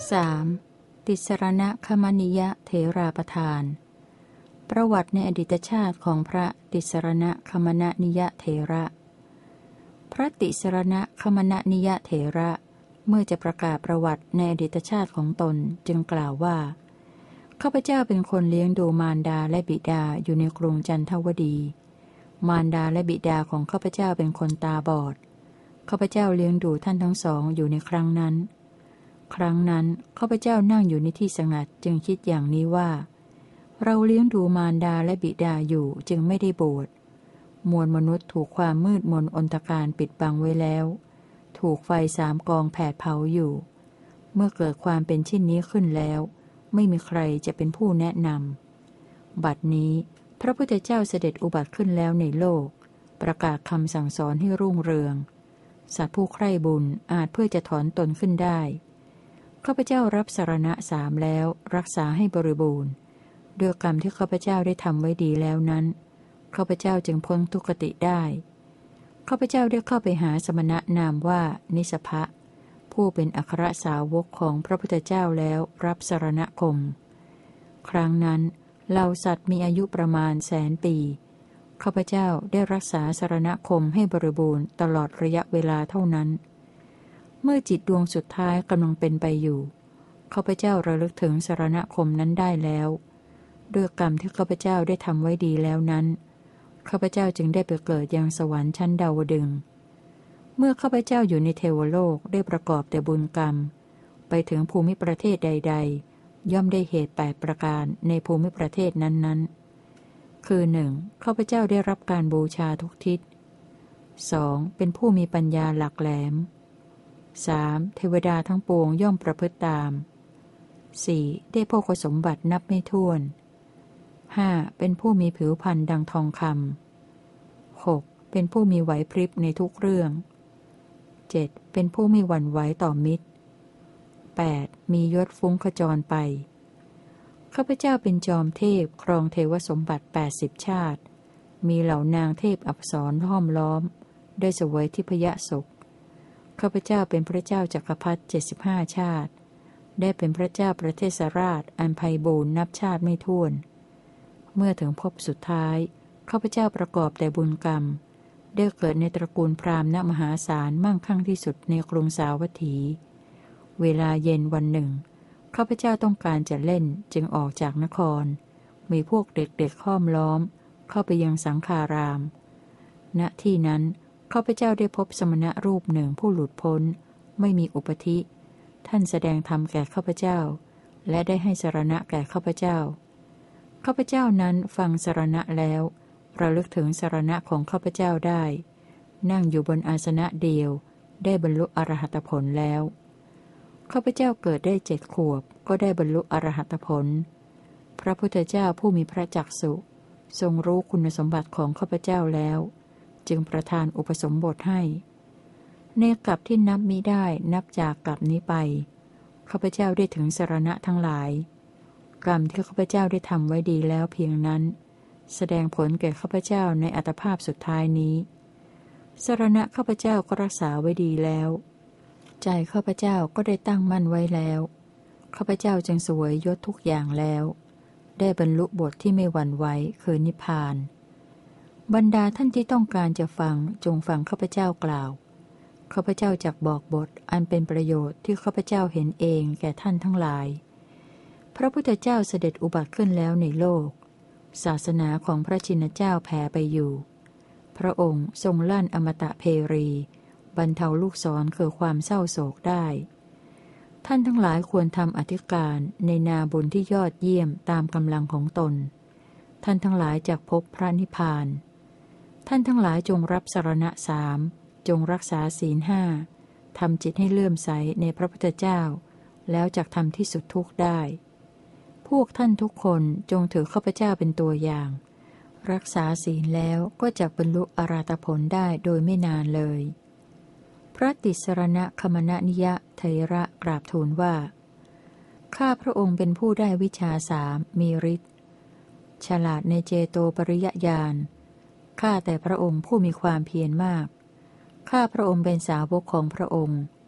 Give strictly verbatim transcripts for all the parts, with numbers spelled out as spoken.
สามติสรณคมนิยเถราประธานประวัติในอดีตชาติของพระติสรณคมนนิยเถระพระติสรณคมนนิยเถระเมื่อจะประกาศประวัติในอดีตชาติของตนจึงกล่าวว่าข้าพเจ้าเป็นคนเลี้ยงดูมารดาและบิดาอยู่ในกรุงจันทวดีมารดาและบิดาของข้าพเจ้าเป็นคนตาบอดข้าพเจ้าเลี้ยงดูท่านทั้งสองอยู่ในครั้งนั้นครั้งนั้นข้าพเจ้านั่งอยู่ในที่สงัดจึงคิดอย่างนี้ว่าเราเลี้ยงดูมารดาและบิดาอยู่จึงไม่ได้บวชมวลมนุษย์ถูกความมืดมนอนตการปิดบังไว้แล้วถูกไฟสามกองแผดเผาอยู่เมื่อเกิดความเป็นเช่นนี้ขึ้นแล้วไม่มีใครจะเป็นผู้แนะนำบัดนี้พระพุทธเจ้าเสด็จอุบัติขึ้นแล้วในโลกประกาศคำสั่งสอนให้รุ่งเรืองสัตว์ผู้ใคร่บุญอาจเพื่อจะถอนตนขึ้นได้ข้าพเจ้ารับสรณะสามแล้วรักษาให้บริบูรณ์ด้วยกรรมที่ข้าพเจ้าได้ทำไว้ดีแล้วนั้นข้าพเจ้าจึงพ้นทุกขติได้ข้าพเจ้าได้เข้าไปหาสมณะนามว่านิสภะผู้เป็นอัครสาวกของพระพุทธเจ้าแล้วรับสรณคมครั้งนั้นเหล่าสัตว์มีอายุประมาณแสนปีข้าพเจ้าได้รักษาสรณคมให้บริบูรณ์ตลอดระยะเวลาเท่านั้นเมื่อจิตดวงสุดท้ายกำลังเป็นไปอยู่ข้าพเจ้าระลึกถึงสรณคมนั้นได้แล้วด้วยกรรมที่ข้าพเจ้าได้ทำไว้ดีแล้วนั้นข้าพเจ้าจึงได้ไปเกิดยังสวรรค์ชั้นดาวดึงส์เมื่อข้าพเจ้าอยู่ในเทวโลกได้ประกอบแต่บุญกรรมไปถึงภูมิประเทศใดๆย่อมได้เหตุแปดประการในภูมิประเทศนั้นๆคือหนึ่งข้าพเจ้าได้รับการบูชาทุกทิศสองเป็นผู้มีปัญญาหลักแหลมสามเทวดาทั้งปวงย่อมประพฤติตามสี่ได้โภคสมบัตินับไม่ถ้วนห้าเป็นผู้มีผิวพรรณดังทองคำหกเป็นผู้มีไหวพริบในทุกเรื่องเจ็ดเป็นผู้ไม่หวั่นไหวต่อมิตรแปดมียศฟุ้งขจรไปข้าพเจ้าเป็นจอมเทพครองเทวสมบัติแปดสิบชาติมีเหล่านางเทพอัปสรห้อมล้อมได้เสวยทิพยสุขข้าพเจ้าเป็นพระเจ้าจักรพรรดิเจ็ดสิบห้าชาติได้เป็นพระเจ้าประเทศราชอันไพบูลย์นับชาติไม่ถ้วนเมื่อถึงภพสุดท้ายข้าพเจ้าประกอบแต่บุญกรรมได้เกิดในตระกูลพราหมณ์ณมหาศาลมั่งคั่งที่สุดในกรุงสาวัตถีเวลาเย็นวันหนึ่งข้าพเจ้าต้องการจะเล่นจึงออกจากนครมีพวกเด็กๆห้อมล้อมเข้าไปยังสังฆารามณที่นั้นข้าพเจ้าได้พบสมณะรูปหนึ่งผู้หลุดพ้นไม่มีอุปธิท่านแสดงธรรมแก่ข้าพเจ้าและได้ให้สรณะแก่ข้าพเจ้าข้าพเจ้านั้นฟังสรณะแล้วระลึกถึงสรณะของข้าพเจ้าได้นั่งอยู่บนอาสนะเดียวได้บรรลุอรหัตผลแล้วข้าพเจ้าเกิดได้เจ็ดขวบก็ได้บรรลุอรหัตผลพระพุทธเจ้าผู้มีพระจักษุทรงรู้คุณสมบัติของข้าพเจ้าแล้วจึงประทานอุปสมบทให้ในกลับที่นับมิได้นับจากกลับนี้ไปข้าพเจ้าได้ถึงสรณะทั้งหลายกรรมที่ข้าพเจ้าได้ทำไว้ดีแล้วเพียงนั้นแสดงผลแก่ข้าพเจ้าในอัตภาพสุดท้ายนี้สรณะข้าพเจ้าก็รักษาไว้ดีแล้วใจข้าพเจ้าก็ได้ตั้งมั่นไว้แล้วข้าพเจ้าจึงเสวยยศทุกอย่างแล้วได้บรรลุบทที่ไม่หวั่นไหวคือนิพพานบรรดาท่านที่ต้องการจะฟังจงฟังข้าพเจ้ากล่าวข้าพเจ้าจักบอกบทอันเป็นประโยชน์ที่ข้าพเจ้าเห็นเองแก่ท่านทั้งหลายพระพุทธเจ้าเสด็จอุบัติขึ้นแล้วในโลกศาสนาของพระชินเจ้าแผ่ไปอยู่พระองค์ทรงลั่นอมตะเพรีบรรเทาลูกศรคือความเศร้าโศกได้ท่านทั้งหลายควรทำอธิการในนาบุญที่ยอดเยี่ยมตามกำลังของตนท่านทั้งหลายจักพบพระนิพพานท่านทั้งหลายจงรับสรณะสามจงรักษาศีลห้าทำจิตให้เลื่อมใสในพระพุทธเจ้าแล้วจักทำที่สุดทุกข์ได้พวกท่านทุกคนจงถือข้าพเจ้าเป็นตัวอย่างรักษาศีลแล้วก็จักบรรลุอรหัตผลได้โดยไม่นานเลยพระติสรณคมนนิยเถระกราบทูลว่าข้าพระองค์เป็นผู้ได้วิชาสามมีฤทธิ์ฉลาดในเจโตปริยญาณข้าแต่พระองค์ผู้มีความเพียรมากข้าพระองค์เป็นสาวกของพระองค์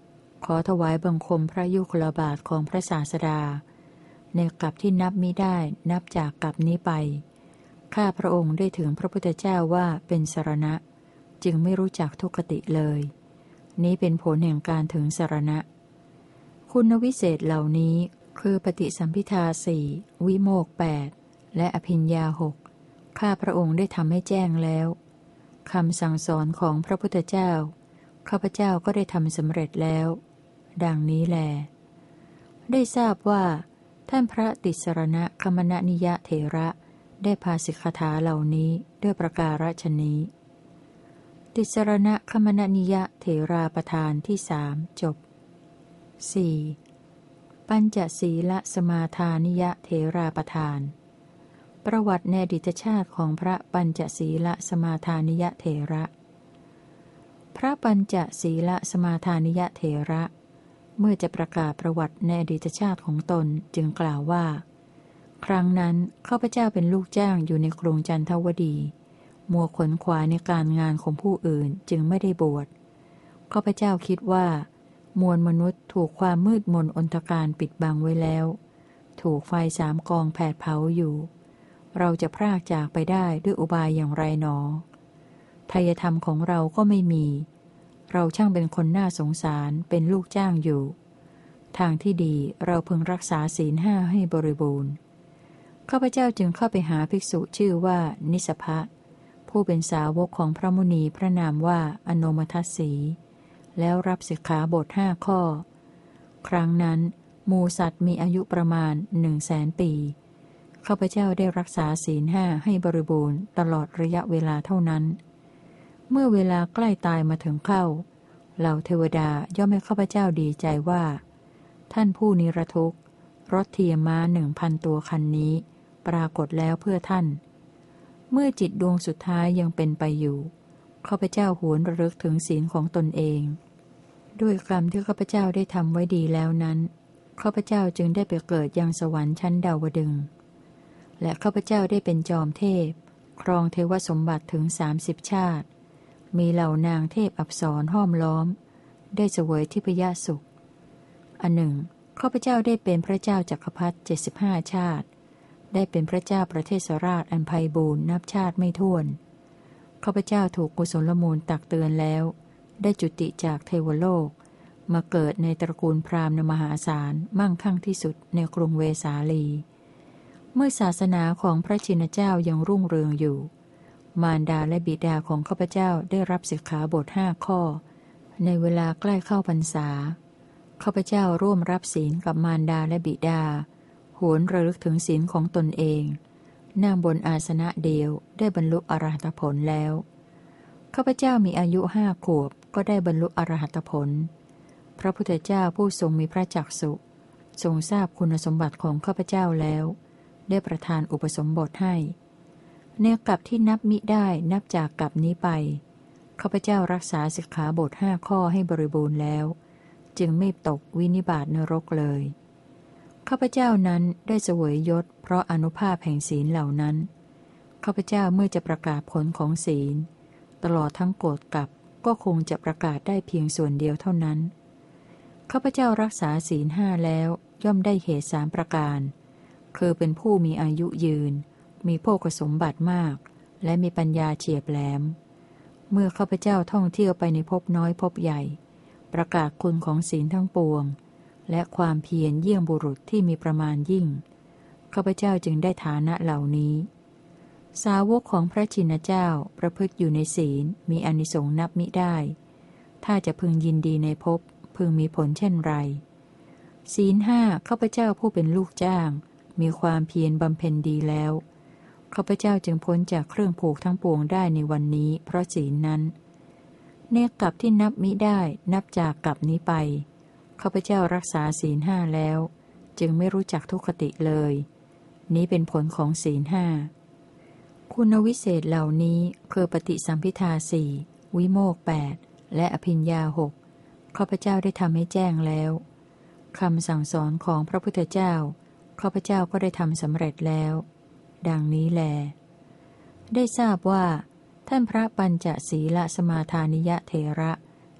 ขอถวายบังคมพระยุคลบาทของพระศาสดาในกลับที่นับมิได้นับจากกลับนี้ไปข้าพระองค์ได้ถึงพระพุทธเจ้าว่าเป็นสรณะจึงไม่รู้จักทุกขติเลยนี้เป็นผลแห่งการถึงสรณะคุณวิเศษเหล่านี้คือปฏิสัมภิทาสี่วิโมกข์แปดและอภิญญาหกข้าพระองค์ได้ทำให้แจ้งแล้วคำสั่งสอนของพระพุทธเจ้าข้าพเจ้าก็ได้ทำสำเร็จแล้วดังนี้แลได้ทราบว่าท่านพระติสรณคมณนิยเถระได้ภาสิกขาถาเหล่านี้ด้วยประการฉนี้ติสรณคมณนิยเถราประธานที่สามจบ สี่. ปัญจศีลสมาทานิยเถราประธานประวัติในอดีตชาติของพระปัญจศีลสมาทานิยเถระพระปัญจศีลสมาทานิยเถระเมื่อจะประกาศประวัติในอดีตชาติของตนจึงกล่าวว่าครั้งนั้นข้าพเจ้าเป็นลูกจ้างอยู่ในกรุงจันทวดีมัวขนขวายในการงานของผู้อื่นจึงไม่ได้บวชข้าพเจ้าคิดว่ามวลมนุษย์ถูกความมืดมนอนทการปิดบังไว้แล้วถูกไฟสามกองแผดเผาอยู่เราจะพรากจากไปได้ด้วยอุบายอย่างไรหนอไทยธรรมของเราก็ไม่มีเราช่างเป็นคนน่าสงสารเป็นลูกจ้างอยู่ทางที่ดีเราพึงรักษาศีลห้าให้บริบูรณ์ข้าพเจ้าจึงเข้าไปหาภิกษุชื่อว่านิสภะผู้เป็นสาวกของพระมุนีพระนามว่าอโนมทัสสีแล้วรับสิกขาบทห้าข้อครั้งนั้นหมู่สัตว์มีอายุประมาณหนึ่งแสนปีข้าพเจ้าได้รักษาศีลห้าให้บริบูรณ์ตลอดระยะเวลาเท่านั้นเมื่อเวลาใกล้ตายมาถึงเข้าเหล่าเทวดาย่อมให้ข้าพเจ้าดีใจว่าท่านผู้นิรทุกข์รถเทียมม้าหนึ่งพันตัวคันนี้ปรากฏแล้วเพื่อท่านเมื่อจิตดวงสุดท้ายยังเป็นไปอยู่ข้าพเจ้าหวนระลึกถึงศีลของตนเองด้วยกรรมที่ข้าพเจ้าได้ทำไว้ดีแล้วนั้นข้าพเจ้าจึงได้ไปเกิดยังสวรรค์ชั้นดาวดึงส์และข้าพเจ้าได้เป็นจอมเทพครองเทวสมบัติถึงสามสิบชาติมีเหล่านางเทพอัปสรห้อมล้อมได้เสวยทิพยสุขอันหนึ่งข้าพเจ้าได้เป็นพระเจ้าจักรพรรดิเจ็ดสิบห้าชาติได้เป็นพระเจ้าประเทศราชอันไพบูลย์นับชาติไม่ถ้วนข้าพเจ้าถูกกุศลมูลตักเตือนแล้วได้จุติจากเทวโลกมาเกิดในตระกูลพราหมณ์มหาศาลมั่งคั่งที่สุดในกรุงเวสาลีเมื่อศาสนาของพระชินเจ้ายังรุ่งเรืองอยู่มารดาและบิดาของข้าพเจ้าได้รับสิกขาบทห้าข้อในเวลาใกล้เข้าพรรษาข้าพเจ้าร่วมรับศีลกับมารดาและบิดาหวนระลึกถึงศีลของตนเองนั่งบนอาสนะเดียวได้บรรลุอรหัตผลแล้วข้าพเจ้ามีอายุห้าขวบก็ได้บรรลุอรหัตผลพระพุทธเจ้าผู้ทรงมีพระจักษุทรงทราบคุณสมบัติของข้าพเจ้าแล้วได้ประทานอุปสมบทให้ในกลับที่นับมิได้นับจากกลับนี้ไปข้าพเจ้ารักษาสิกขาบทห้าข้อให้บริบูรณ์แล้วจึงไม่ตกวินิบาตนรกเลยข้าพเจ้านั้นได้เสวยยศเพราะอานุภาพแห่งศีลเหล่านั้นข้าพเจ้าเมื่อจะประกาศผลของศีลตลอดทั้งโกรธกลับก็คงจะประกาศได้เพียงส่วนเดียวเท่านั้นข้าพเจ้ารักษาศีลห้าแล้วย่อมได้เหตุสามประการคือเป็นผู้มีอายุยืนมีโภคสมบัติมากและมีปัญญาเฉียบแหลมเมื่อข้าพเจ้าท่องเที่ยวไปในภพน้อยภพใหญ่ประกาศคุณของศีลทั้งปวงและความเพียรเยี่ยงบุรุษที่มีประมาณยิ่งข้าพเจ้าจึงได้ฐานะเหล่านี้สาวกของพระชินเจ้าประพฤติอยู่ในศีลมีอานิสงส์นับมิได้ถ้าจะพึงยินดีในภพพึงมีผลเช่นไรศีลห้าข้าพเจ้าผู้เป็นลูกจ้างมีความเพียรบำเพ็ญดีแล้วข้าพเจ้าจึงพ้นจากเครื่องผูกทั้งปวงได้ในวันนี้เพราะศีลนั้นเนกลับที่นับมิได้นับจากกลับนี้ไปข้าพเจ้ารักษาศีลห้าแล้วจึงไม่รู้จักทุกขติเลยนี้เป็นผลของศีลห้าคุณวิเศษเหล่านี้คือปฏิสัมภิทาสี่วิโมกข์แปดและอภิญญาหกข้าพเจ้าได้ทำให้แจ้งแล้วคำสั่งสอนของพระพุทธเจ้าข้าพเจ้าก็ได้ทำสำเร็จแล้วดังนี้แลได้ทราบว่าท่านพระปัญจศีลสมาทานิยเถระ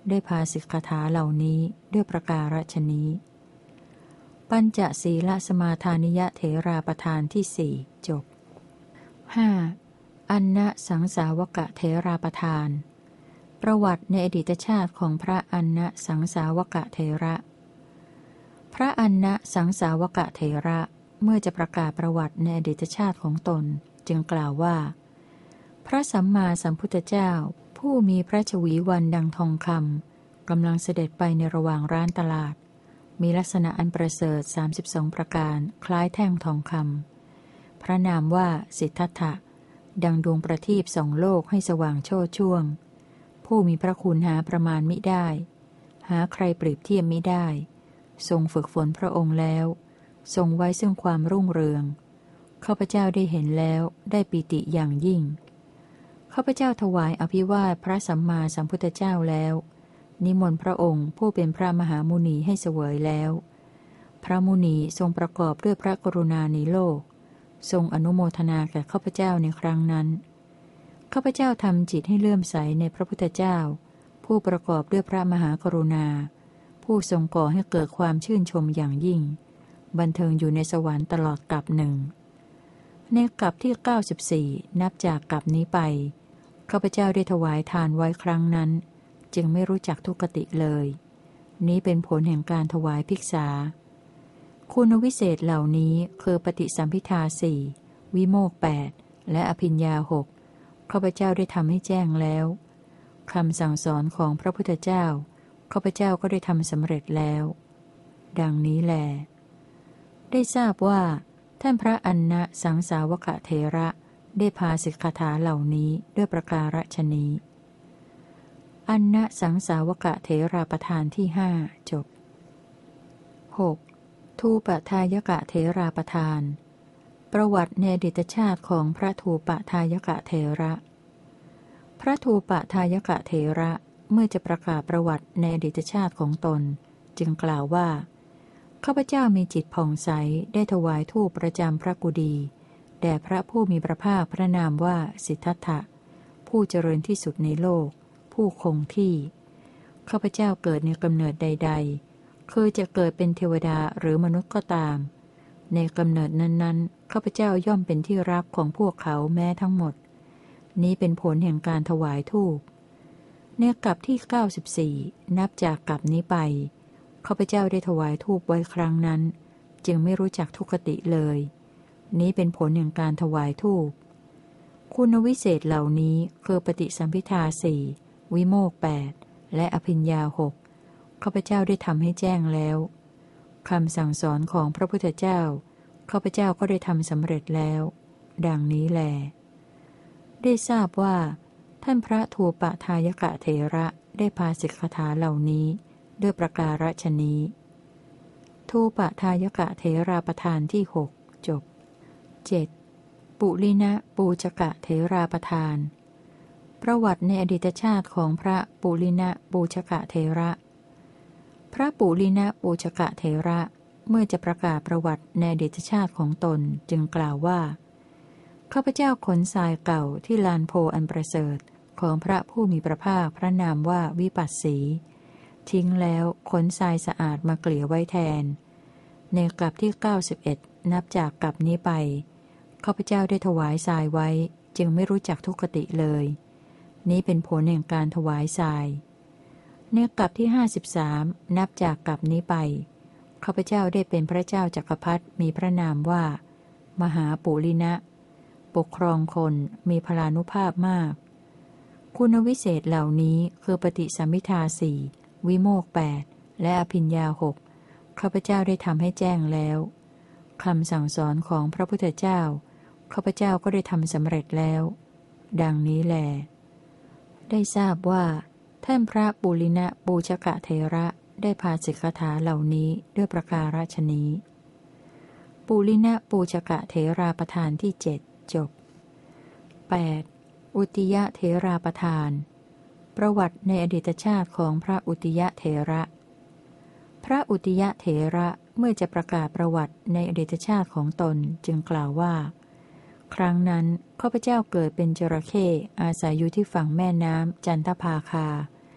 ได้พาสิกขาเหล่านี้ด้วยประการฉนี้ปัญจศีลสมาทานิยเถราประธานที่สี่จบ ห้า. อันนะสังสาวกะเถราประธาน ประวัติในอดีตชาติของพระอันนะสังสาวกะเถระ พระอันนะสังสาวกะเถระเมื่อจะประกาศประวัติในอดีตชาติของตนจึงกล่าวว่า พระสัมมาสัมพุทธเจ้าผู้มีพระชวีวันดังทองคำกำลังเสด็จไปในระหว่างร้านตลาดมีลักษณะอันประเสริฐสามสิบสองประการคล้ายแท่งทองคำพระนามว่าสิทธัตถะดังดวงประทีปส่องโลกให้สว่างโชติช่วงผู้มีพระคุณหาประมาณมิได้หาใครเปรียบเทียบมิได้ทรงฝึกฝนพระองค์แล้วทรงไว้ซึ่งความรุ่งเรืองข้าพเจ้าได้เห็นแล้วได้ปิติอย่างยิ่งข้าพเจ้าถวายอภิวาทพระสัมมาสัมพุทธเจ้าแล้วนิมนต์พระองค์ผู้เป็นพระมหามุนีให้เสวยแล้วพระมุนีทรงประกอบด้วยพระกรุณาในโลกทรงอนุโมทนาแก่ข้าพเจ้าในครั้งนั้นข้าพเจ้าทำจิตให้เลื่อมใสในพระพุทธเจ้าผู้ประกอบด้วยพระมหากรุณาผู้ทรงก่อให้เกิดความชื่นชมอย่างยิ่งบันเทิงอยู่ในสวรรค์ตลอดกาลหนึ่งในกาลที่เก้าสิบสี่นับจากกาลนี้ไปข้าพเจ้าได้ถวายทานไว้ครั้งนั้นจึงไม่รู้จักทุกขติเลยนี้เป็นผลแห่งการถวายภิกษาคุณวิเศษเหล่านี้คือปฏิสัมภิทาสี่วิโมกข์แปดและอภิญญาหกข้าพเจ้าได้ทำให้แจ้งแล้วคำสั่งสอนของพระพุทธเจ้าข้าพเจ้าก็ได้ทำสำเร็จแล้วดังนี้แลได้ทราบว่าท่านพระอันนะสังสาวกะเถระได้พาสิกขาเหล่านี้ด้วยประการฉนี้อันนะสังสาวกะเถราประธานที่ห้าจบ หก. ทูปทายกะเถราประธานประวัติในอดีตชาติของพระทูปทายกะเถระพระทูปทายกะเถระเมื่อจะประกาศประวัติในอดีตชาติของตนจึงกล่าวว่าข้าพเจ้ามีจิตผ่องใสได้ถวายธูปประจำพระกุฎีแด่พระผู้มีพระภาคพระนามว่าสิทธัตถะผู้เจริญที่สุดในโลกผู้คงที่ข้าพเจ้าเกิดในกำเนิดใดๆคือจะเกิดเป็นเทวดาหรือมนุษย์ก็ตามในกำเนิดนั้นๆข้าพเจ้าย่อมเป็นที่รักของพวกเขาแม้ทั้งหมดนี้เป็นผลแห่งการถวายธูปในกาลที่เก้าสิบสี่นับจากกาลนี้ไปข้าพเจ้าได้ถวายธูปไว้ครั้งนั้นจึงไม่รู้จักทุกขติเลยนี้เป็นผลแห่งการถวายธูปคุณวิเศษเหล่านี้คือปฏิสัมภิทาสี่วิโมกข์แปดและอภิญญาหกข้าพเจ้าได้ทำให้แจ้งแล้วคำสั่งสอนของพระพุทธเจ้าข้าพเจ้าก็ได้ทำสำเร็จแล้วดังนี้แลได้ทราบว่าท่านพระทูปทายกะเถระได้พาสิกขาเหล่านี้ด้วยประการฉนี้ทูปทายกะเถราประธานที่หกจบ เจ็ด. ปุลินะปูชกะเถราประธานประวัติในอดีตชาติของพระปุลินะปูชกะเถระพระปุลินะปูชกะเถระเมื่อจะประกาศประวัติในอดีตชาติของตนจึงกล่าวว่าข้าพเจ้าขนทรายเก่าที่ลานโพอันประเสริฐของพระผู้มีพระภาคพระนามว่าวิปัสสีทิ้งแล้วขนทรายสะอาดมาเกลี่ยไว้แทนในกลับที่เก้าสิบเอ็ดนับจากกลับนี้ไปข้าพเจ้าได้ถวายทรายไว้จึงไม่รู้จักทุกขติเลยนี้เป็นผลแห่งการถวายทรายในกลับที่ห้าสิบสามนับจากกลับนี้ไปข้าพเจ้าได้เป็นพระเจ้าจักรพรรดิมีพระนามว่ามหาปุลินะปกครองคนมีพลานุภาพมากคุณวิเศษเหล่านี้คือปฏิสัมภิทาสี่วิโมกข์แปดและอภิญญาหกข้าพเจ้าได้ทำให้แจ้งแล้วคำสั่งสอนของพระพุทธเจ้าข้าพเจ้าก็ได้ทำสำเร็จแล้วดังนี้แลได้ทราบว่าท่านพระปุลินะปูชกะเถระได้พาสิกขาเหล่านี้ด้วยประการฉนี้ปุลินะปูชกะเถราประธานที่เจ็ดจบ แปด. อุติยเถราประธานประวัติในอดีตชาติของพระอุติยเถระพระอุติยเถระเมื่อจะประกาศประวัติในอดีตชาติของตนจึงกล่าวว่าครั้งนั้นข้าพเจ้าเกิดเป็นจระเข้อาศัยอยู่ที่ฝั่งแม่น้ำจันทภาคา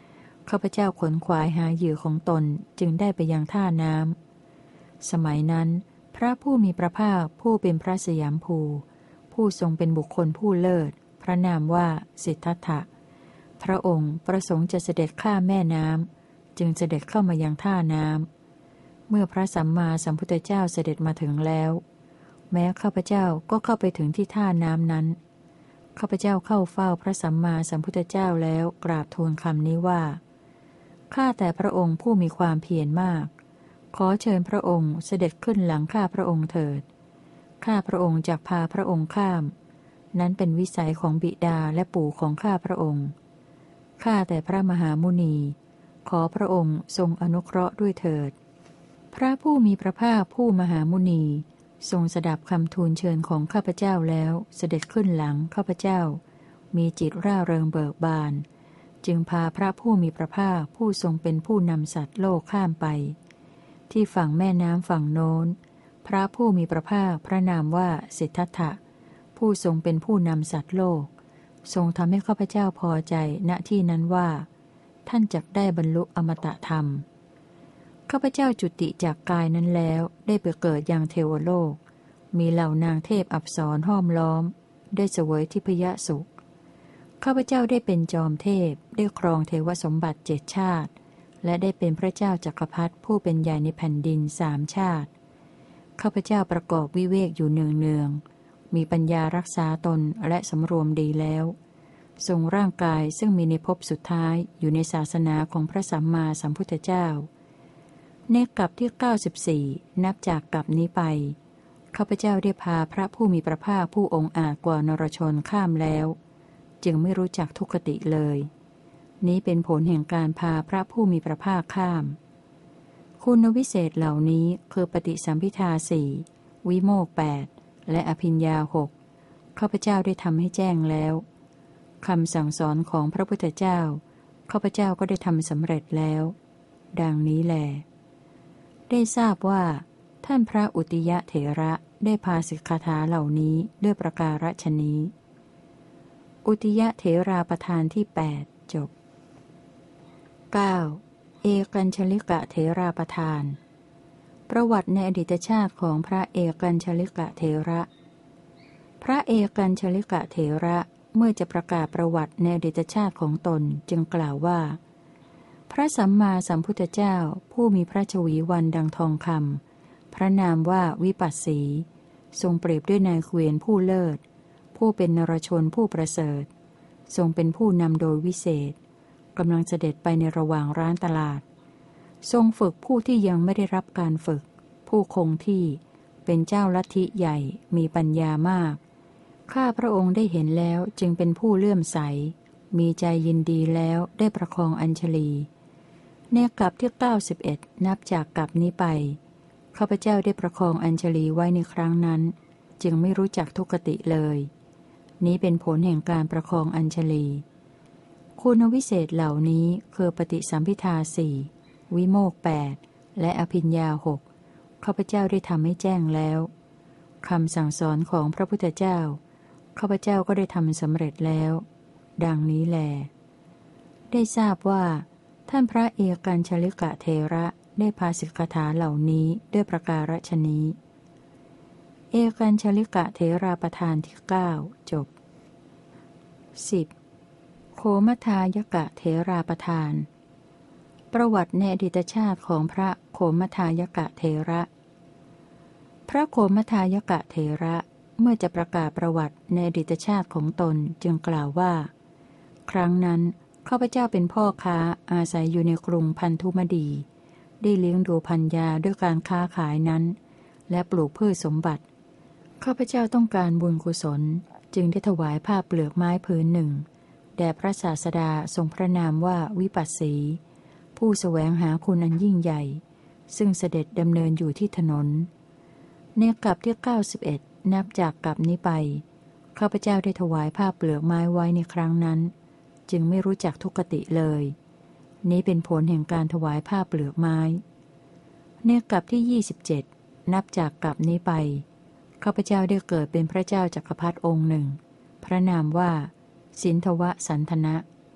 ข้าพเจ้าขนขวายหาเหยื่อของตนจึงได้ไปยังท่าน้ำสมัยนั้นพระผู้มีพระภาคผู้เป็นพระสยามภูผู้ทรงเป็นบุคคลผู้เลิศพระนามว่าสิทธัตถะพระองค์ประสงค์จะเสด็จข้ามแม่น้ำจึงเสด็จเข้ามายังท่าน้ำเมื่อพระสัมมาสัมพุทธเจ้าเสด็จมาถึงแล้วแม้ข้าพเจ้าก็เข้าไปถึงที่ท่าน้ำนั้นข้าพเจ้าเข้าเฝ้าพระสัมมาสัมพุทธเจ้าแล้วกราบทูลคำนี้ว่าข้าแต่พระองค์ผู้มีความเพียรมากขอเชิญพระองค์เสด็จขึ้นหลังข้าพระองค์เถิดข้าพระองค์จักพาพระองค์ข้ามนั้นเป็นวิสัยของบิดาและปู่ของข้าพระองค์ข้าแต่พระมหามุนีขอพระองค์ทรงอนุเคราะห์ด้วยเถิดพระผู้มีพระภาคผู้มหามุนีทรงสดับคำทูลเชิญของข้าพเจ้าแล้วเสด็จขึ้นหลังข้าพเจ้ามีจิตร่าเริงเบิกบานจึงพาพระผู้มีพระภาคผู้ทรงเป็นผู้นำสัตว์โลกข้ามไปที่ฝั่งแม่น้ำฝั่งโน้นพระผู้มีพระภาคพระนามว่าสิทธัตถะผู้ทรงเป็นผู้นำสัตว์โลกทรงทำให้ข้าพเจ้าพอใจณที่นั้นว่าท่านจักได้บรรลุอมตะธรรมข้าพเจ้าจุติจากกายนั้นแล้วได้ไปเกิดยังเทวโลกมีเหล่านางเทพอัปสรห้อมล้อมได้เสวยทิพยสุขข้าพเจ้าได้เป็นจอมเทพได้ครองเทวสมบัติเจ็ดชาติและได้เป็นพระเจ้าจักรพรรดิผู้เป็นใหญ่ในแผ่นดินสามชาติข้าพเจ้าประกอบวิเวกอยู่เนืองๆมีปัญญารักษาตนและสำรวมดีแล้วทรงร่างกายซึ่งมีในภพสุดท้ายอยู่ในศาสนาของพระสัมมาสัมพุทธเจ้าในกลับที่เก้าสิบสี่นับจากกลับนี้ไปข้าพเจ้าได้พาพระผู้มีพระภาคผู้องค์อาจกว่านรชนข้ามแล้วจึงไม่รู้จักทุกขติเลยนี้เป็นผลแห่งการพาพระผู้มีพระภาคข้ามคุณวิเศษเหล่านี้คือปฏิสัมภิทาสี่วิโมกข์แปดและอภิญญาหกข้าพเจ้าได้ทำให้แจ้งแล้วคำสั่งสอนของพระพุทธเจ้าข้าพเจ้าก็ได้ทำสำเร็จแล้วดังนี้แลได้ทราบว่าท่านพระอุติยะเถระได้พาสิกขาถาเหล่านี้ด้วยประการฉนี้อุติยะเถราประธานที่แปดจบ เก้า. เอกัญชลิกะเถราประธานประวัติในอดีตชาติของพระเอกัญชลิกะเถระพระเอกัญชลิกะเถระเมื่อจะประกาศประวัติในอดีตชาติของตนจึงกล่าวว่าพระสัมมาสัมพุทธเจ้าผู้มีพระชวีวันดังทองคำพระนามว่าวิปัสสีทรงเปรียบด้วยนายเกวียนผู้เลิศผู้เป็นนรชนผู้ประเสริฐทรงเป็นผู้นำโดยวิเศษกำลังเสด็จไปในระหว่างร้านตลาดทรงฝึกผู้ที่ยังไม่ได้รับการฝึกผู้คงที่เป็นเจ้าลัทธิใหญ่มีปัญญามากข้าพระองค์ได้เห็นแล้วจึงเป็นผู้เลื่อมใสมีใจยินดีแล้วได้ประคองอัญชลีในกลับที่เก้าสิบเอ็ดนับจากกลับนี้ไปข้าพเจ้าได้ประคองอัญชลีไว้ในครั้งนั้นจึงไม่รู้จักทุกขติเลยนี้เป็นผลแห่งการประคองอัญชลีคุณวิเศษเหล่านี้คือปฏิสัมภิทาสี่วิโมกข์แปดและอภิญญาหกข้าพเจ้าได้ทำให้แจ้งแล้วคำสั่งสอนของพระพุทธเจ้าข้าพเจ้าก็ได้ทำสำเร็จแล้วดังนี้แลได้ทราบว่าท่านพระเอกัญชลิกะเถระได้พาสิกขาถาเหล่านี้ด้วยประการฉนี้เอกัญชลิกะเถราประธานที่เก้าจบ สิบ. โคมัทธายกะเถราประธานประวัติในอดีตชาติของพระโคมัทธายกะเถระพระโคมัทธายกะเถระเมื่อจะประกาศประวัติในอดีตชาติของตนจึงกล่าวว่าครั้งนั้นข้าพเจ้าเป็นพ่อค้าอาศัยอยู่ในกรุงพันธุมดีได้เลี้ยงดูพัญญาด้วยการค้าขายนั้นและปลูกพืชสมบัติข้าพเจ้าต้องการบุญกุศลจึงได้ถวายผ้าเปลือกไม้ผืนหนึ่งแด่พระศาสดาทรงพระนามว่าวิปัสสีผู้แสวงหาคุณอันยิ่งใหญ่ซึ่งเสด็จดำเนินอยู่ที่ถนนในกลับที่เก้าสิบเอ็ดนับจากกลับนี้ไปข้าพเจ้าได้ถวายผ้าเปลือกไม้ไว้ในครั้งนั้นจึงไม่รู้จักทุกขติเลยนี้เป็นผลแห่งการถวายผ้าเปลือกไม้ในกลับที่ยี่สิบเจ็ดนับจากกลับนี้ไปข้าพเจ้าได้เกิดเป็นพระเจ้าจักรพรรดิองค์หนึ่งพระนามว่าสินธวสันทนะ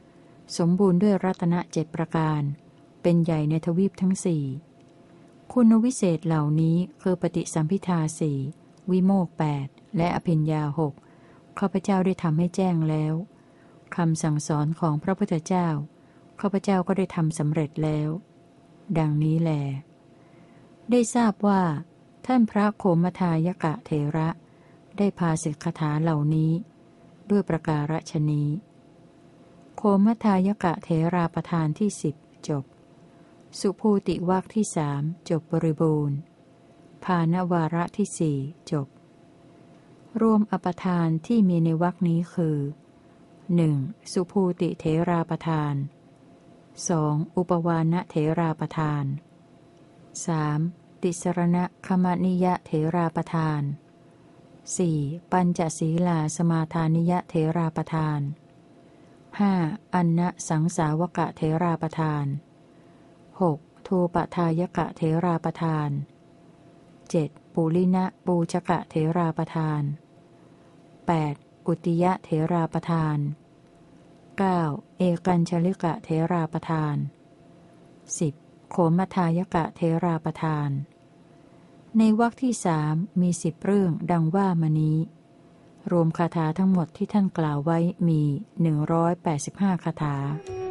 สมบูรณ์ด้วยรัตนะเจ็ดประการเป็นใหญ่ในทวีปทั้งสี่คุณวิเศษเหล่านี้คือปฏิสัมพิทาสี่วิโมกแปดและอภิญญาหกข้าพเจ้าได้ทำให้แจ้งแล้วคำสั่งสอนของพระพุทธเจ้าข้าพเจ้าก็ได้ทำสำเร็จแล้วดังนี้แลได้ทราบว่าท่านพระโคมทายกะเถระได้พาสิกขาเหล่านี้ด้วยประการฉนี้โคมทายกะเถราประธานที่สิบจบสุภูติวรรคที่สามจบบริบูรณ์ภานวาระที่สี่จบรวมอปทานที่มีในวรรคนี้คือ หนึ่ง. สุภูติเถราประธาน สอง. อุปวานะเถราประธาน สาม. ติสรณคมนิยเถราประธาน สี่. ปัญจศีลาสมาทานิยเถราประธาน ห้า. อันนะสังสาวกะเถราประธาน หก. ทูปทายกะเถราประธาน เจ็ด. ปุลินะปูชกะเถราประธาน แปด. อุติยะเถราประธาน เก้า. เอกัญชลิกะเถราประธาน สิบ. โขมทายกะเถราประธานในวรรคที่สามมีสิบเรื่องดังว่ามานี้รวมคาถาทั้งหมดที่ท่านกล่าวไว้มีหนึ่งร้อยแปดสิบห้าคาถา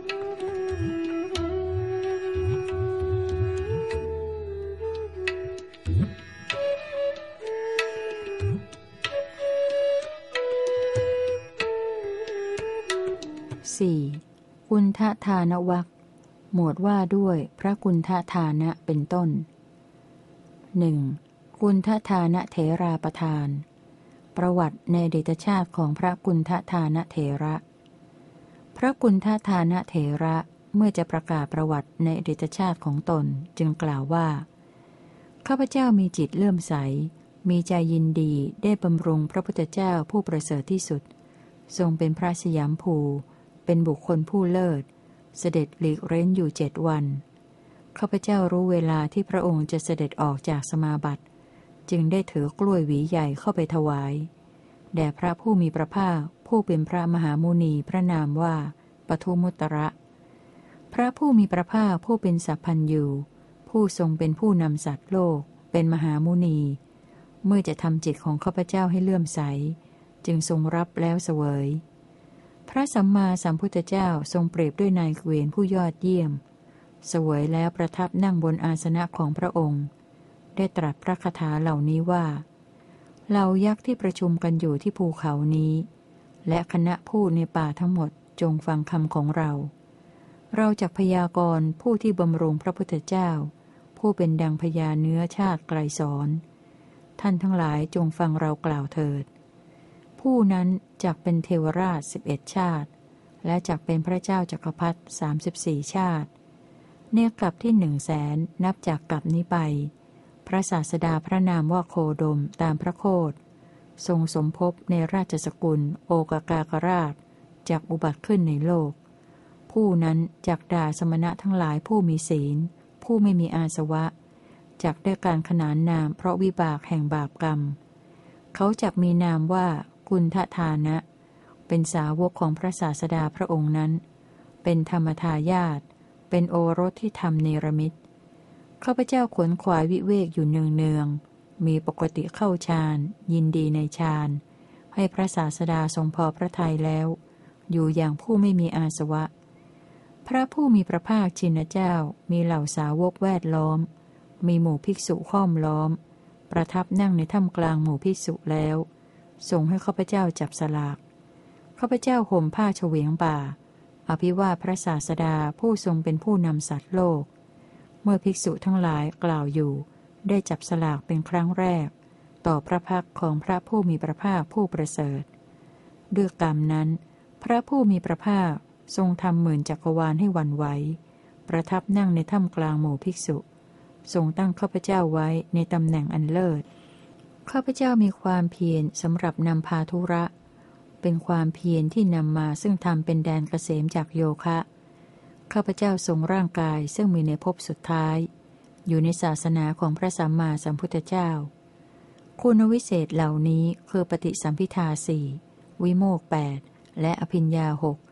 สี่กุณฑทานวรรคหมวดว่าด้วยพระกุณฑทานะเป็นต้นหนึ่งกุณฑทานะเถราประธานประวัติในอดีตชาติของพระกุณฑทานะเถระพระกุณฑทานะเถระเมื่อจะประกาศประวัติในอดีตชาติของตนจึงกล่าวว่าข้าพเจ้ามีจิตเลื่อมใสมีใจยินดีได้บำรุงพระพุทธเจ้าผู้ประเสริฐที่สุดทรงเป็นพระสยามภูเป็นบุคคลผู้เลิศเสด็จหลีกเร้นอยู่เจ็ดวันข้าพเจ้ารู้เวลาที่พระองค์จะเสด็จออกจากสมาบัติจึงได้ถือกล้วยหวีใหญ่เข้าไปถวายแด่พระผู้มีพระภาคผู้เป็นพระมหามุนีพระนามว่าปทุมุตระพระผู้มีพระภาคผู้เป็นสัพพัญญูผู้ทรงเป็นผู้นำสัตว์โลกเป็นมหามุนีเมื่อจะทำจิตของข้าพเจ้าให้เลื่อมใสจึงทรงรับแล้วเสวยพระสัมมาสัมพุทธเจ้าทรงเปรียบด้วยนายเกวียนผู้ยอดเยี่ยมเสวยแล้วประทับนั่งบนอาสนะของพระองค์ได้ตรัสพระคาถาเหล่านี้ว่าเหล่ายักษ์ที่ประชุมกันอยู่ที่ภูเขานี้และคณะผู้ในป่าทั้งหมดจงฟังคำของเราเราจักพยากรณ์ผู้ที่บำรุงพระพุทธเจ้าผู้เป็นดังพญาเนื้อชาติไกลสอนท่านทั้งหลายจงฟังเรากล่าวเถิดผู้นั้นจักเป็นเทวราชสิบเอ็ดชาติและจักเป็นพระเจ้าจักรพรรดิสามสิบสี่ชาติเนกลับที่หนึ่งแสนนับจากกลับนี้ไปพระศาสดาพระนามว่าโคดมตามพระโคดทรงสมภพในราชสกุลโอกากากราชจักอุบัติขึ้นในโลกผู้นั้นจักด่าสมณะทั้งหลายผู้มีศีลผู้ไม่มีอาสวะจักได้การขนานนามเพราะวิบากแห่งบาปกรรมเขาจักมีนามว่ากุณฑทานะเป็นสาวกของพระศาสดาพระองค์นั้นเป็นธรรมทายาทเป็นโอรสที่ทำเนรมิตข้าพเจ้าขวนขวายวิเวกอยู่เนืองเนืองมีปกติเข้าฌานยินดีในฌานให้พระศาสดาทรงพอพระทัยแล้วอยู่อย่างผู้ไม่มีอาสวะพระผู้มีพระภาคชินเจ้ามีเหล่าสาวกแวดล้อมมีหมู่ภิกษุห้อมล้อมประทับนั่งในถ้ำกลางหมู่ภิกษุแล้วทรงให้ข้าพเจ้าจับสลากข้าพเจ้าห่มผ้าเฉวียงบ่าอภิวาทพระศาสดาผู้ทรงเป็นผู้นำสัตว์โลกเมื่อภิกษุทั้งหลายกล่าวอยู่ได้จับสลากเป็นครั้งแรกต่อพระพักของพระผู้มีพระภาคผู้ประเสริฐด้วยกรรมนั้นพระผู้มีพระภาคทรงทำหมื่นจักรวาลให้หวั่นไหวประทับนั่งในถ้ำกลางหมู่ภิกษุทรงตั้งข้าพเจ้าไว้ในตำแหน่งอันเลิศข้าพเจ้ามีความเพียรสำหรับนำพาธุระเป็นความเพียรที่นำมาซึ่งทำเป็นแดนเกษมจากโยคะข้าพเจ้าทรงร่างกายซึ่งมีในภพสุดท้ายอยู่ในศาสนาของพระสัมมาสัมพุทธเจ้าคุณวิเศษเหล่านี้คือปฏิสัมพิทาสี่วิโมกแปดและอภิญญาหก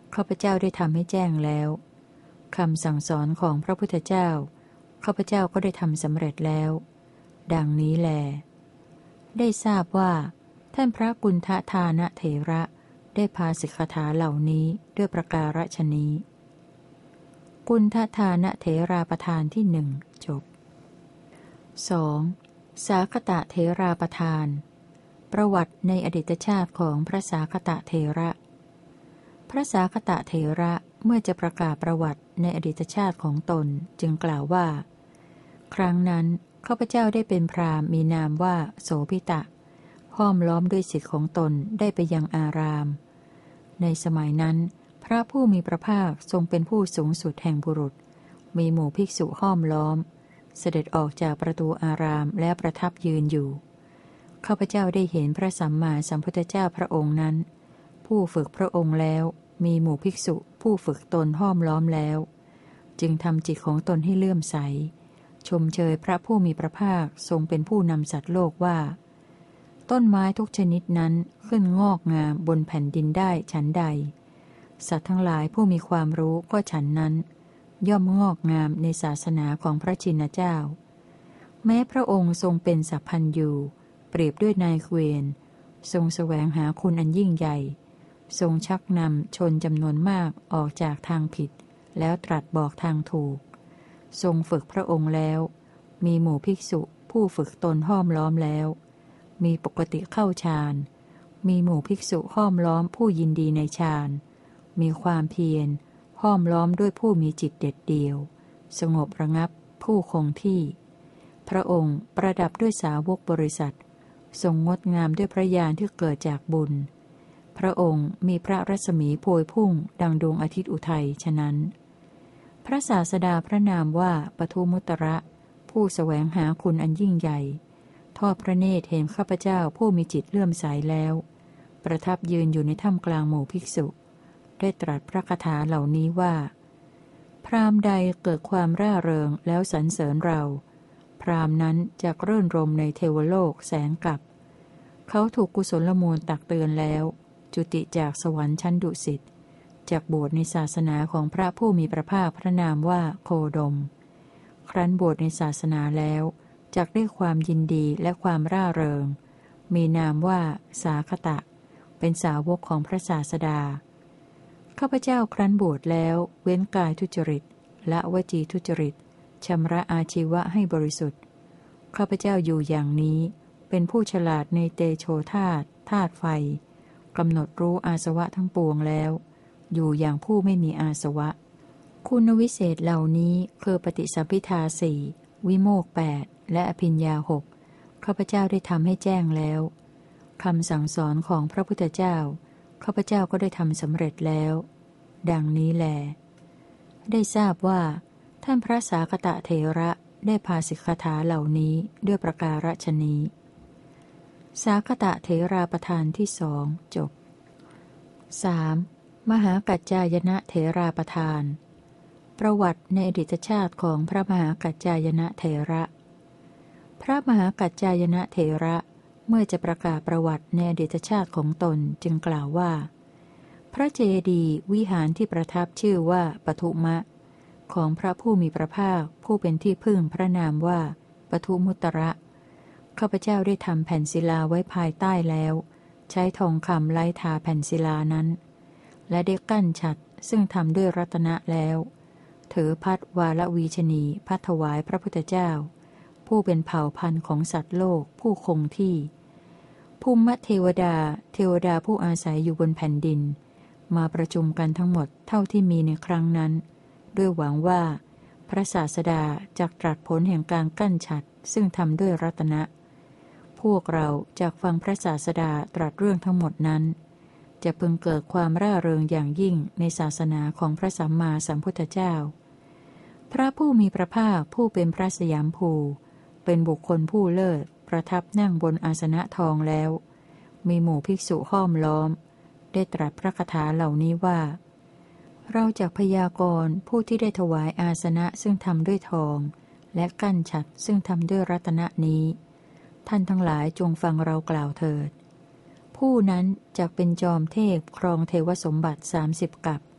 ข้าพเจ้าได้ทำให้แจ้งแล้วคำสั่งสอนของพระพุทธเจ้าข้าพเจ้าก็ได้ทำสำเร็จแล้วดังนี้แลได้ทราบว่าท่านพระกุณฑทานะเถระได้พาสิกขาเหล่านี้ด้วยประการฉนี้กุณฑทานะเถราประธานที่หนึ่งจบ สอง. สาคตะเถราประธาน ประวัติในอดีตชาติของพระสาคตะเถระพระสาคตะเถระเมื่อจะประกาศประวัติในอดีตชาติของตนจึงกล่าวว่าครั้งนั้นข้าพเจ้าได้เป็นพราหมณ์มีนามว่าโสภิตะห้อมล้อมด้วยศิษย์ของตนได้ไปยังอารามในสมัยนั้นพระผู้มีพระภาคทรงเป็นผู้สูงสุดแห่งบุรุษมีหมู่ภิกษุห้อมล้อมเสด็จออกจากประตูอารามและประทับยืนอยู่ข้าพเจ้าได้เห็นพระสัมมาสัมพุทธเจ้าพระองค์นั้นผู้ฝึกพระองค์แล้วมีหมู่ภิกษุผู้ฝึกตนห้อมล้อมแล้วจึงทำจิตของตนให้เลื่อมใสชมเชยพระผู้มีพระภาคทรงเป็นผู้นำสัตว์โลกว่าต้นไม้ทุกชนิดนั้นขึ้นงอกงามบนแผ่นดินได้ฉันใดสัตว์ทั้งหลายผู้มีความรู้ก็ฉันนั้นย่อมงอกงามในศาสนาของพระชินเจ้าแม้พระองค์ทรงเป็นสัพพัญญูเปรียบด้วยนายเกวียนทรงแสวงหาคุณอันยิ่งใหญ่ทรงชักนำชนจำนวนมากออกจากทางผิดแล้วตรัสบอกทางถูกทรงฝึกพระองค์แล้วมีหมู่ภิกษุผู้ฝึกตนห้อมล้อมแล้วมีปกติเข้าฌานมีหมู่ภิกษุห้อมล้อมผู้ยินดีในฌานมีความเพียรห้อมล้อมด้วยผู้มีจิตเด็ดเดี่ยวสงบระงับผู้คงที่พระองค์ประดับด้วยสาวกบริษัททรงงดงามด้วยพระญาณที่เกิดจากบุญพระองค์มีพระรัศมีโพยพุ่งดังดวงอาทิตย์อุทัยฉะนั้นพระศาสดาพระนามว่าปทุมุตระผู้แสวงหาคุณอันยิ่งใหญ่ทอดพระเนตรเห็นข้าพเจ้าผู้มีจิตเลื่อมใสแล้วประทับยืนอยู่ในถ้ำกลางหมู่ภิกษุได้ตรัสพระคาถาเหล่านี้ว่าพราหมณ์ใดเกิดความร่าเริงแล้วสรรเสริญเราพราหมณ์นั้นจะรื่นรมในเทวโลกแสนกับเขาถูกกุศลมูลตักเตือนแล้วจุติจากสวรรค์ชั้นดุสิตจากบวชในศาสนาของพระผู้มีพระภาคพระนามว่าโคดมครั้นบวชในศาสนาแล้วจักได้ความยินดีและความร่าเริงมีนามว่าสาคตะเป็นสาวกของพระศาสดาข้าพเจ้าครั้นบวชแล้วเว้นกายทุจริตละวจีทุจริตชำระอาชีวะให้บริสุทธิ์ข้าพเจ้าอยู่อย่างนี้เป็นผู้ฉลาดในเตโชธาตุธาตุไฟกำหนดรู้อาสวะทั้งปวงแล้วอยู่อย่างผู้ไม่มีอาสวะคุณวิเศษเหล่านี้คือปฏิสัมภิทาสี่วิโมกข์แปดและอภิญญาหกข้าพเจ้าได้ทำให้แจ้งแล้วคำสั่งสอนของพระพุทธเจ้าข้าพเจ้าก็ได้ทำสำเร็จแล้วดังนี้แลได้ทราบว่าท่านพระสาคตะเถระได้พาสิกขาเหล่านี้ด้วยประการฉนี้สาคตะเถราประธานที่สองจบ สาม. มหากัจจายนะเถราประธานประวัติในอดีตชาติของพระมหากัจจายนะเถระพระมหากัจจายนะเถระเมื่อจะประกาศประวัติในอดีตชาติของตนจึงกล่าวว่าพระเจดีย์วิหารที่ประทับชื่อว่าปทุมะของพระผู้มีพระภาคผู้เป็นที่พึ่งพระนามว่าปทุมุตระข้าพเจ้าได้ทำแผ่นศิลาไว้ภายใต้แล้วใช้ทองคำไล้ทาแผ่นศิลานั้นและได้กั้นฉัตรซึ่งทำด้วยรัตนะแล้วถือพัดวาลวีชนีพัดถวายพระพุทธเจ้าผู้เป็นเผ่าพันธุ์ของสัตว์โลกผู้คงที่ภูมิเทวดาเทวดาผู้อาศัยอยู่บนแผ่นดินมาประชุมกันทั้งหมดเท่าที่มีในครั้งนั้นด้วยหวังว่าพระศาสดาจักตรัสผลแห่งการกั้นฉัตรซึ่งทำด้วยรัตนะพวกเราจากฟังพระศาสดาตรัสเรื่องทั้งหมดนั้นจะพึงเกิดความร่าเริงอย่างยิ่งในศาสนาของพระสัมมาสัมพุทธเจ้าพระผู้มีพระภาคผู้เป็นพระสยามภูเป็นบุคคลผู้เลิศประทับนั่งบนอาสนะทองแล้วมีหมู่ภิกษุห้อมล้อมได้ตรัสพระคาถาเหล่านี้ว่าเราจากพยากรณ์ผู้ที่ได้ถวายอาสนะซึ่งทำด้วยทองและกั้นฉัตรซึ่งทำด้วยรัตนะนี้ท่านทั้งหลายจงฟังเรากล่าวเถิดผู้นั้นจักเป็นจอมเทพครองเทวสมบัติสามสิบกับ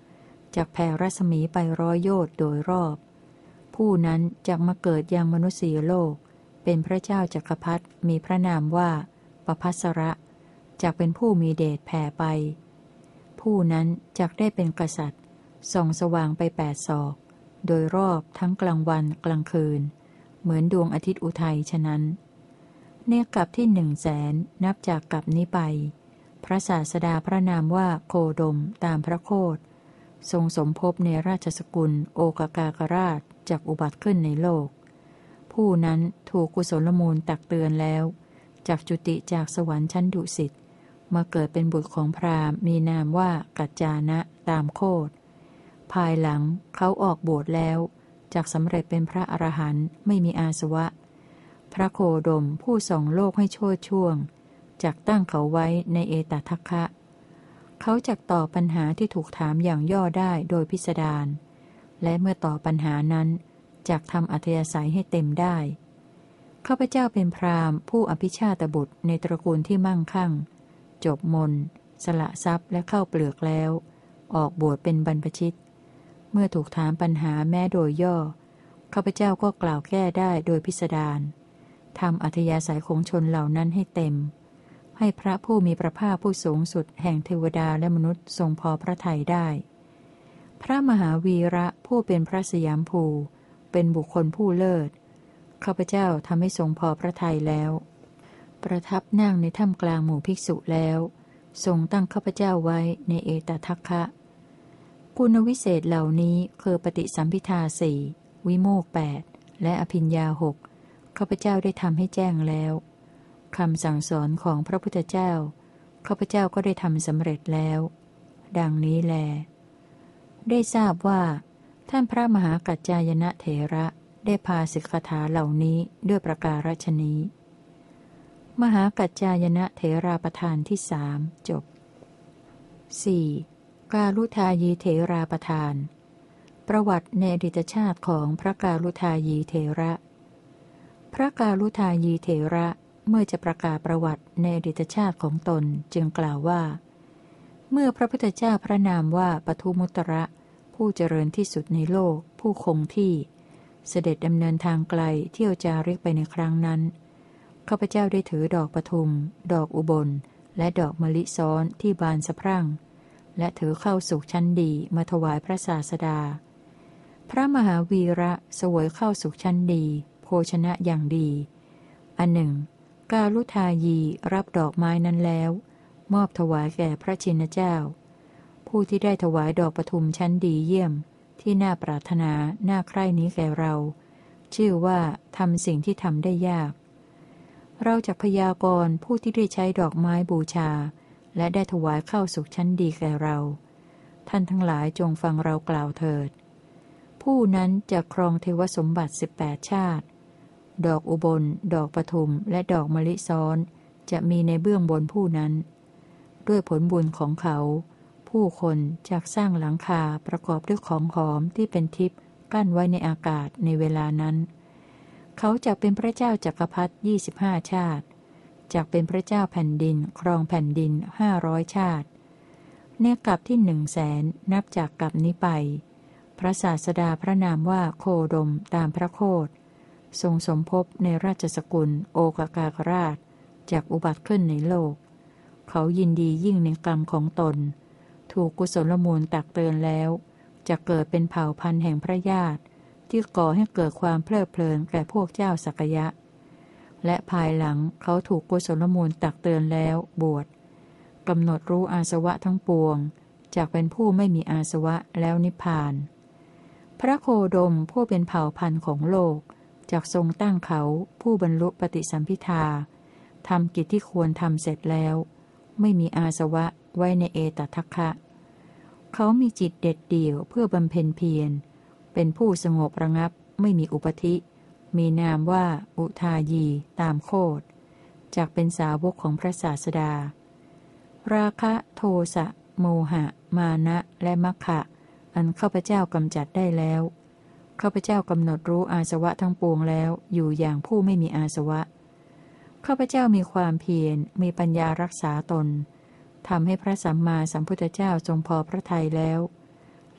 จักแผ่รัศมีไปร้อยโยชน์โดยรอบ ผู้นั้นจักมาเกิดยังมนุษยโลกเป็นพระเจ้าจักรพรรดิมีพระนามว่าปภัสระจักเป็นผู้มีเดชแผ่ไปผู้นั้นจักได้เป็นกษัตริย์ส่องสว่างไปแปดศอกโดยรอบทั้งกลางวันกลางคืนเหมือนดวงอาทิตย์อุทัยฉะนั้นเนกลับที่หนึ่งแสนนับจากกลับนี้ไปพระศาสดาพระนามว่าโคดมตามพระโคดทรงสมภพในราชสกุลโอกากากราชจากอุบัติขึ้นในโลกผู้นั้นถูกกุศลมูลตักเตือนแล้วจากจุติจากสวรรค์ชั้นดุสิตมาเกิดเป็นบุตรของพราหมณ์มีนามว่ากัจจานะตามโคดภายหลังเขาออกบวชแล้วจากสำเร็จเป็นพระอรหันต์ไม่มีอาสวะพระโคดมผู้ส่องโลกให้โชติช่วงจักตั้งเขาไว้ในเอตทัคคะ เขาจักตอบปัญหาที่ถูกถามอย่างย่อได้โดยพิสดารและเมื่อตอบปัญหานั้นจักทำอัธยาศัยให้เต็มได้ข้าพเจ้าเป็นพราหมณ์ผู้อภิชาตบุตรในตระกูลที่มั่งคั่งจบมนสละทรัพย์และเข้าเปลือกแล้วออกบวชเป็นบรรพชิตเมื่อถูกถามปัญหาแม้โดยย่อข้าพเจ้าก็กล่าวแก้ได้โดยพิสดารทำอัธยาศัยของชนเหล่านั้นให้เต็มให้พระผู้มีพระภาคผู้สูงสุดแห่งเทวดาและมนุษย์ทรงพอพระทัยได้พระมหาวีระผู้เป็นพระสยามภูเป็นบุคคลผู้เลิศข้าพเจ้าทำให้ทรงพอพระทัยแล้วประทับนั่งในถ้ำกลางหมู่ภิกษุแล้วทรงตั้งข้าพเจ้าไว้ในเอตทัคคะคุณวิเศษเหล่านี้คือปฏิสัมภิทาสี่วิโมกข์แปดและอภิญญาหกข้าพเจ้าได้ทำให้แจ้งแล้วคำสั่งสอนของพระพุทธเจ้าข้าพเจ้าก็ได้ทำสำเร็จแล้วดังนี้แลได้ทราบว่าท่านพระมหากัจจายนะเถระได้พาสิกขาเหล่านี้ด้วยประการฉนี้มหากัจจายนะเถราประธานที่สามจบ สี่. กาลุทายีเถราประธานประวัติในอดีตชาติของพระกาลุทายีเถระพระกาลุทายีเถระเมื่อจะประกาศประวัติในอดีตชาติของตนจึงกล่าวว่าเมื่อพระพุทธเจ้าพระนามว่าปทุมุตระผู้เจริญที่สุดในโลกผู้คงที่เสด็จดำเนินทางไกลเที่ยวจาริกไปในครั้งนั้นข้าพเจ้าได้ถือดอกปทุมดอกอุบลและดอกมะลิซ้อนที่บานสะพรั่งและถือเข้าสุกชั้นดีมาถวายพระศาสดาพระมหาวีระเสวยเข้าสุกชั้นดีโภชนะอย่างดีอันหนึ่งกาลุทายีรับดอกไม้นั้นแล้วมอบถวายแก่พระชินเจ้าผู้ที่ได้ถวายดอกปทุมชั้นดีเยี่ยมที่น่าปรารถนาน่าใคร่นี้แก่เราชื่อว่าทำสิ่งที่ทำได้ยากเราจักพยากรณ์ผู้ที่ได้ใช้ดอกไม้บูชาและได้ถวายเข้าสุขชั้นดีแก่เราท่านทั้งหลายจงฟังเรากล่าวเถิดผู้นั้นจะครองเทวสมบัติสิบแปดชาติดอกอุบลดอกปทุมและดอกมะลิซ้อนจะมีในเบื้องบนผู้นั้นด้วยผลบุญของเขาผู้คนจักสร้างหลังคาประกอบด้วยของหอมที่เป็นทิพย์กั้นไว้ในอากาศในเวลานั้นเขาจักเป็นพระเจ้าจักรพรรดิยี่สิบห้าชาติจักเป็นพระเจ้าแผ่นดินครองแผ่นดินห้าร้อยชาติเนกลับที่หนึ่งแสนนับจากกลับนี้ไปพระศาสดาพระนามว่าโคดมตามพระโคดทรงสมภพในราชสกุลโอกากากราชจากอุบัติขึ้นในโลกเขายินดียิ่งในกรรมของตนถูกกุศลมูลตักเตือนแล้วจะเกิดเป็นเผ่าพันธุ์แห่งพระญาติที่ก่อให้เกิดความเพลิดเพลินแก่พวกเจ้าสักยะและภายหลังเขาถูกกุศลมูลตักเตือนแล้วบวชกำหนดรู้อาสวะทั้งปวงจากเป็นผู้ไม่มีอาสวะแล้วนิพพานพระโคดมผู้เป็นเผ่าพันธุ์ของโลกจากทรงตั้งเขาผู้บรรลุปฏิสัมภิทาทำกิจที่ควรทำเสร็จแล้วไม่มีอาสวะไว้ในเอตทัคคะเขามีจิตเด็ดเดี่ยวเพื่อบำเพ็ญเพียรเป็นผู้สงบระงับไม่มีอุปธิมีนามว่าอุทายีตามโคดจากเป็นสาวกของพระศาสดาราคะโทสะโมหะมานะและมัคคะอันข้าพเจ้ากำจัดได้แล้วข้าพเจ้ากำหนดรู้อาสวะทั้งปวงแล้วอยู่อย่างผู้ไม่มีอาสวะข้าพเจ้ามีความเพียรมีปัญญารักษาตนทำให้พระสัมมาสัมพุทธเจ้าทรงพอพระทัยแล้ว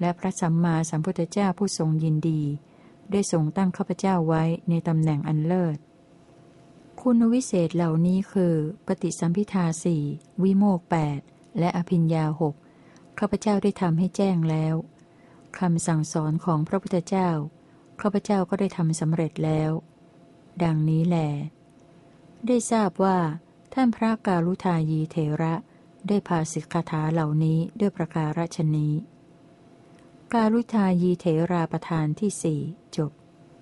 และพระสัมมาสัมพุทธเจ้าผู้ทรงยินดีได้ทรงตั้งข้าพเจ้าไว้ในตำแหน่งอันเลิศคุณวิเศษเหล่านี้คือปฏิสัมภิทาสี่วิโมกข์แปดและอภิญญาหกข้าพเจ้าได้ทำให้แจ้งแล้วคำสั่งสอนของพระพุทธเจ้าข้าพเจ้าก็ได้ทำสำเร็จแล้ว ดังนี้แลได้ทราบว่าท่านพระกาลุทายีเถระได้ภาสิกคาถาเหล่านี้ด้วยประการฉนี้ กาลุทายีเถราประธานที่สี่จบ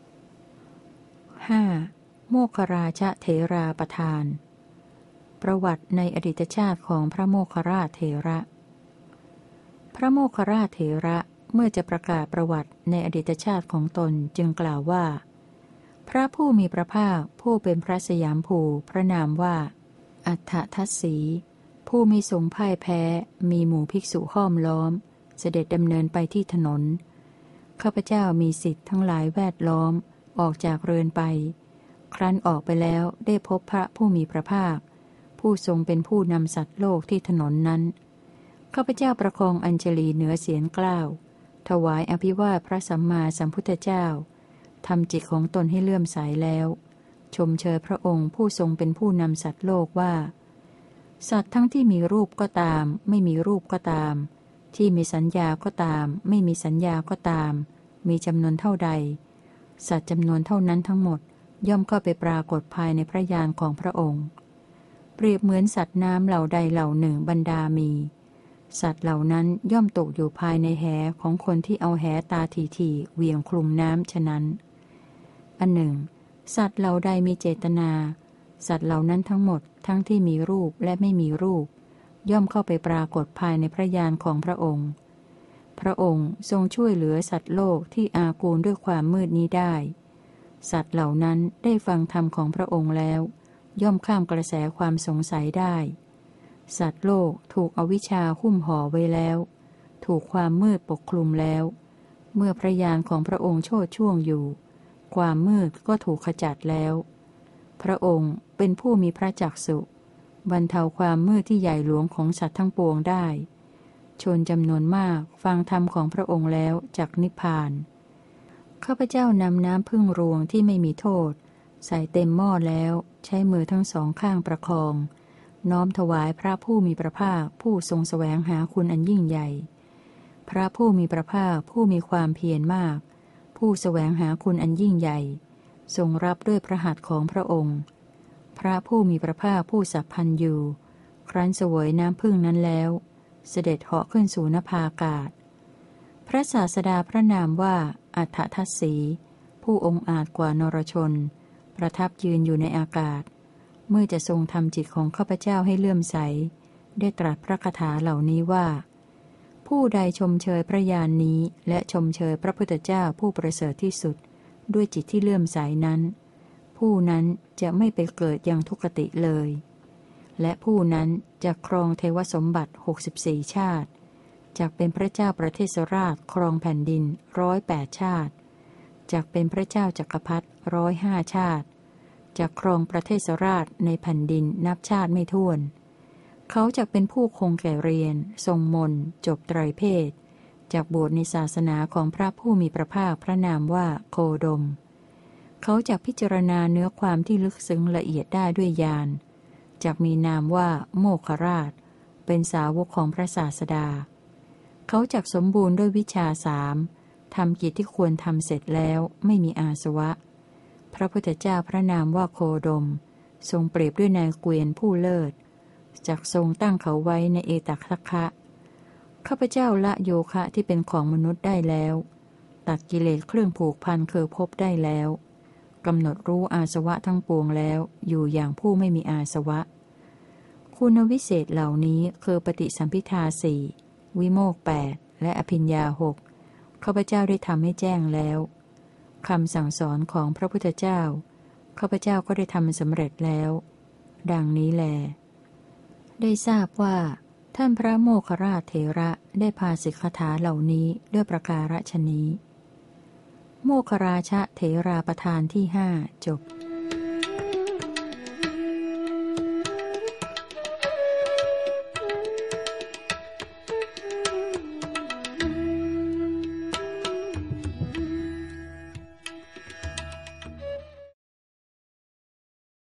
ห้า. โมคคราชเถราประธาน ประวัติในอดีตชาติของพระโมคคัลลาเถระ พระโมคคัลลาเถระเมื่อจะประกาศประวัติในอดีตชาติของตนจึงกล่าวว่าพระผู้มีพระภาคผู้เป็นพระสยามภูพระนามว่าอัฏฐทัสสีผู้มีทรงพ่ายแพ้มีหมู่ภิกษุห้อมล้อมเสด็จดำเนินไปที่ถนนข้าพเจ้ามีสิทธิ์ทั้งหลายแวดล้อมออกจากเรือนไปครั้นออกไปแล้วได้พบพระผู้มีพระภาคผู้ทรงเป็นผู้นำสัตว์โลกที่ถนนนั้นข้าพเจ้าประคองอัญชลีเหนือเสียงกล้าวถวายอภิวาทพระสัมมาสัมพุทธเจ้าทำจิตของตนให้เลื่อมใสแล้วชมเชยพระองค์ผู้ทรงเป็นผู้นำสัตว์โลกว่าสัตว์ทั้งที่มีรูปก็ตามไม่มีรูปก็ตามที่มีสัญญาก็ตามไม่มีสัญญาก็ตามมีจำนวนเท่าใดสัตว์จำนวนเท่านั้นทั้งหมดย่อมเข้าไปปรากฏภายในพระญาณของพระองค์เปรียบเหมือนสัตว์น้ำเหล่าใดเหล่าหนึ่งบรรดามีสัตว์เหล่านั้นย่อมตกอยู่ภายในแหของคนที่เอาแหตาทีๆเหวี่ยงคลุมน้ำฉะนั้นอันหนึ่งสัตว์เหล่าใดมีเจตนาสัตว์เหล่านั้นทั้งหมดทั้งที่มีรูปและไม่มีรูปย่อมเข้าไปปรากฏภายในพระญาณของพระองค์พระองค์ทรงช่วยเหลือสัตว์โลกที่อากูลด้วยความมืดนี้ได้สัตว์เหล่านั้นได้ฟังธรรมของพระองค์แล้วย่อมข้ามกระแสความสงสัยได้สัตว์โลกถูกอวิชชาหุ้มห่อไว้แล้วถูกความมืดปกคลุมแล้วเมื่อพระญาณของพระองค์โชติช่วงอยู่ความมืดก็ถูกขจัดแล้วพระองค์เป็นผู้มีพระจักษุบรรเทาความมืดที่ใหญ่หลวงของสัตว์ทั้งปวงได้ชนจำนวนมากฟังธรรมของพระองค์แล้วจักนิพพานข้าพเจ้านำน้ำพึ่งรวงที่ไม่มีโทษใส่เต็มหม้อแล้วใช้มือทั้งสองข้างประคองน้อมถวายพระผู้มีพระภาคผู้ทรงแสวงหาคุณอันยิ่งใหญ่พระผู้มีพระภาคผู้มีความเพียรมากผู้แสวงหาคุณอันยิ่งใหญ่ทรงรับด้วยพระหัตถ์ของพระองค์พระผู้มีพระภาคผู้สัพพันธ์อยู่ครั้นเสวยน้ำพึ่งนั้นแล้วเสด็จเหาะขึ้นสู่นภาอากาศพระศาสดาพระนามว่าอัฏฐทัสสีผู้องค์อาจกว่านรชนประทับยืนอยู่ในอากาศเมื่อจะทรงทำจิตของข้าพเจ้าให้เลื่อมใสได้ตรัสพระคาถาเหล่านี้ว่าผู้ใดชมเชยพระญาณ น, นี้และชมเชยพระพุทธเจ้าผู้ประเสริฐที่สุดด้วยจิตที่เลื่อมใสนั้นผู้นั้นจะไม่ไปเกิดยังทุกขติเลยและผู้นั้นจะครองเทวสมบัติหกสิบสี่ชาติจากเป็นพระเจ้าประเทศราชครองแผ่นดินร้อยแปดชาติจากเป็นพระเจ้าจักรพรรดิร้อยห้าชาติจากครองประเทศราชในแผ่นดินนับชาติไม่ถ้วนเขาจะเป็นผู้คงแก่เรียนทรงมนจบไตรเพศจากบวชในศาสนาของพระผู้มีพระภาคพระนามว่าโคดมเขาจะพิจารณาเนื้อความที่ลึกซึ้งละเอียดได้ด้วยญาณจากมีนามว่าโมคคราชเป็นสาวกของพระศาสดาเขาจักสมบูรณ์ด้วยวิชาสามทำกิจที่ควรทำเสร็จแล้วไม่มีอาสวะพระพุทธเจ้าพระนามว่าโคดมทรงเปรียบด้วยนายเกวียนผู้เลิศจักทรงตั้งเขาไว้ในเอตัคคะข้าพเจ้าละโยคะที่เป็นของมนุษย์ได้แล้วตัดกิเลสเครื่องผูกพันคือภพได้แล้วกำหนดรู้อาสวะทั้งปวงแล้วอยู่อย่างผู้ไม่มีอาสวะคุณวิเศษเหล่านี้คือปฏิสัมภิทาสี่วิโมกข์แปดและอภิญญาหกข้าพเจ้าได้ทำให้แจ้งแล้วคำสั่งสอนของพระพุทธเจ้าข้าพเจ้าก็ได้ทำสำเร็จแล้วดังนี้แลได้ทราบว่าท่านพระโมคคัลลาเถระได้ภาสิกคาถาเหล่านี้ด้วยประการฉนี้โมคคราชเถราประธานที่ห้าจบ